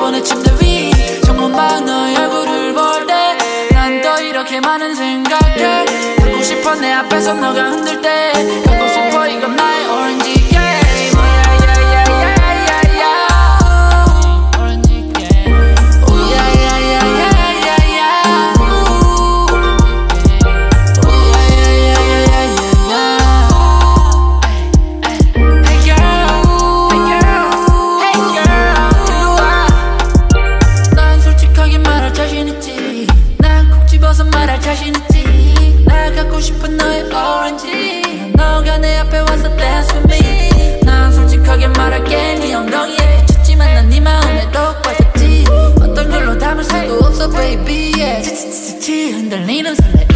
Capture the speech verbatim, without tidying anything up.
뻔해 침대 위 창문방 너의 얼굴을 볼 때 난 또 이렇게 많은 생각해 갖고 싶어 내 앞에서 너가 흔들 때 갖고 싶어 이건 나의 오렌지 게임 오렌지 게임 말할 자신있지 나 갖고 싶은 너의 오렌지 너가 내 앞에 와서 dance with me 난 솔직하게 말할게 네 엉덩이에 쳤지만 난 네 마음에 더 빠졌지 어떤 걸로 담을 수도 없어 baby yeah. 치치치치 흔들리는 설레